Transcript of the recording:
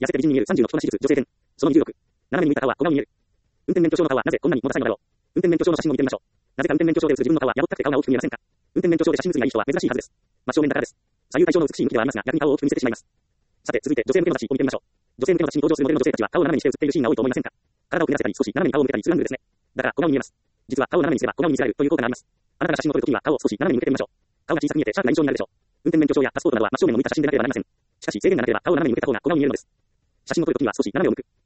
痩せて美人に見える30の着こなし術、女性編。その26。斜めに向いた顔は小顔に見える。運転免許証の顔はなぜこんなにもダサいのだろう。運転免許証の写真を見てみましょう。なぜか運転免許証で写る自分の顔はやぼったくて顔が大きく見えませんか。運転免許証で写真写りがいい人は珍しいはずです。真正面だからです。左右対称の美しい向きではありますが、逆に顔を大きく見せてしまいます。さて、続いて女性向けの雑誌を見てみましょう。女性向けの雑誌に登場するモデルの女性たちは顔を斜めにして写っているシーンが多いと思いませんか。体をくねらせたり少し斜めに顔を向けたりするアングルですね。だから小顔に見えます。実は顔を斜めにすれば小顔に見せられるという効果があります。あなたが写真を撮るときには顔を少し斜めに向けてみましょう。顔が小さく見えてシャープな印象になるでしょう。運転免許証やパスポートなどは真正面を向いた写真でなければなりません。しかし制限がなければ顔を斜めに向けた方が小顔に見えるのです。写真を撮るときには少し斜めを向く。